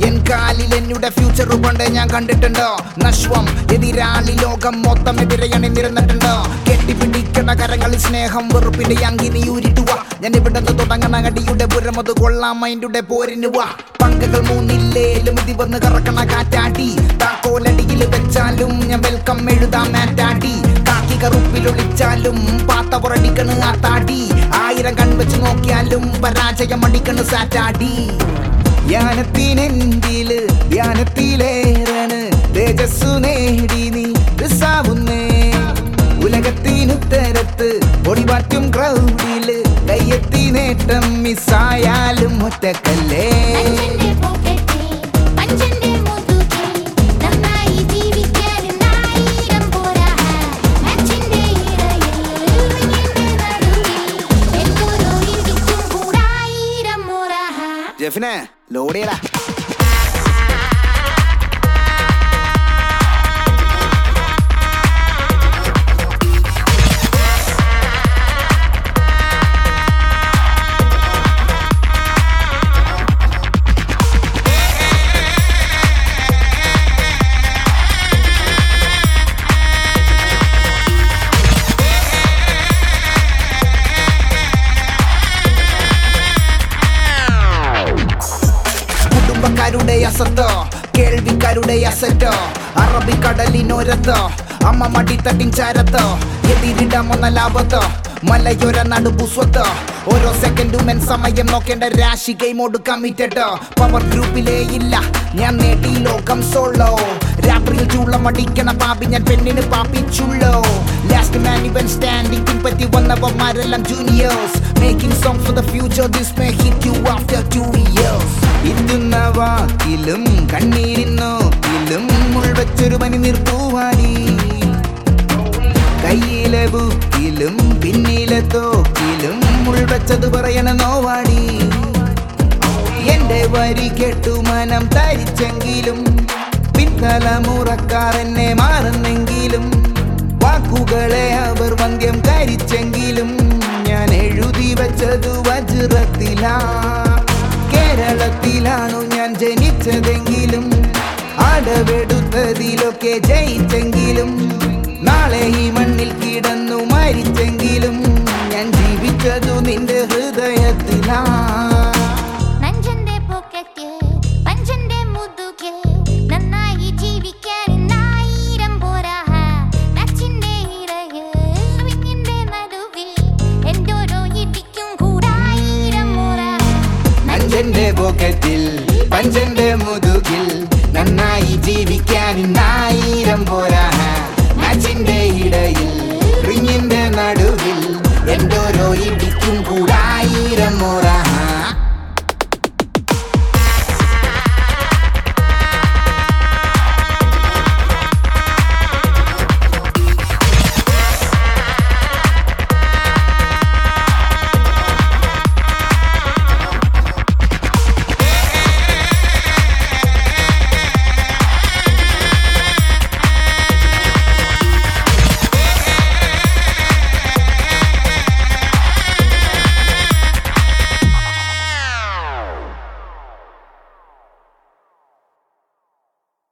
കാലിൽ എന്നുടെ ഫ്യൂച്ചർ കൊണ്ട് ഞാൻ കണ്ടിട്ടുണ്ടോ നശ്വം എതിരാളി ലോകം മൊത്തം എതിരയണിന്നിരുന്നിട്ടുണ്ടോ കെട്ടിപ്പിടിക്കണ കരങ്ങളിൽ സ്നേഹം വെറുപ്പിന്റെ അങ്കി നീ ഊരിട്ടുവാ ഞാൻ ഇവിടെ തുടങ്ങണ അടിയുടെ പുരമത് കൊള്ളാം മൈൻഡുടെ പോരിന് വാ പങ്കകൾ മൂന്നില്ലേലും ഇതി വന്ന് കറക്കണ കാറ്റാടി താക്കോലടിയിൽ വെച്ചാലും ഞാൻ വെൽക്കം എഴുതാം മാറ്റാടി കാക്കി കറുപ്പിലൊളിച്ചാലും പാത്ത പുറടിക്കണ് ആത്താടി 1000 കൺവെച്ച് നോക്കിയാലും പരാജയം അടിക്കണ് സാറ്റാടി ധ്യാനത്തിനെന്തില് ധ്യാനത്തിലേറാണ് തേജസ്സു നേടി നീ റിസാവുന്നേ ഉലകത്തിനുത്തരത്ത് ഒടിവാറ്റും ക്രൗഡില് കയ്യെത്തി നേട്ടം മിസ്സായാലും ഒറ്റക്കല്ലേ ജെഫിനെ ലോഡ് ചെയ്യടാ അസത്തോ കേൾവിക്കാരുടെ അസറ്റോ അറബിക്കടലിനോരത്തോ അമ്മ മടിത്തട്ടിൻ ചാരത്തോ എതിരിടാമൊന്ന ലാഭത്തോ മലയോര നടുപുസ്വത്തോ ഓരോ സെക്കൻഡും എൻ സമയം നോക്കേണ്ട രാശി ഗെയിമോട് കമ്മിറ്റോ പവർ ഗ്രൂപ്പിലേ ഇല്ല ഞാൻ നേടി ലോകം സോളോ രാത്രിയിൽ ചൂളം അടിക്കണ പാപ്പി ഞാൻ പെണ്ണിന് പാപ്പിച്ചുള്ളോ ലാസ്റ്റ് മാൻ ഇവൻ സ്റ്റാൻഡിങ് പിൻപറ്റി വന്നവന്മാരെല്ലാം juniors making song for the future this may hit you after 2 years ഇതുന്ന വാക്കിലും കണ്ണീരിൻ നോക്കിലും മുൾവച്ചൊരു പനി നിർപ്പൂവാടി കയ്യിലെ ബുക്കിലും പിന്നിലെ തോക്കിലും മുൾവച്ചത് പറയണ നോവാടി എന്റെ വരി കേട്ടു മനം തരിച്ചെങ്കിലും പിൻതലമുറക്കാർ എന്നെ മാറുന്നെങ്കിലും വാക്കുകളെ അവർ വന്ധ്യം കരിച്ചെങ്കിലും ഞാൻ എഴുതി വച്ചതു വജ്രത്തിലാ കേരളത്തിലാണു ഞാൻ ജനിച്ചതെങ്കിലും അടവെടുത്തതിലൊക്കെ ജയിച്ചെങ്കിലും നാളെ ഈ മണ്ണിൽ കിടന്നു മരിച്ചെങ്കിലും ഞാൻ ജീവിച്ചതു നിന്റെ ഹൃദയത്തിലാ പഞ്ചന്റെ പോക്കറ്റിൽ പഞ്ചന്റെ മുതുകിൽ നന്നായി ജീവിക്കാൻ 1000 പോരാ മാച്ചിന്റെ ഇടയിൽ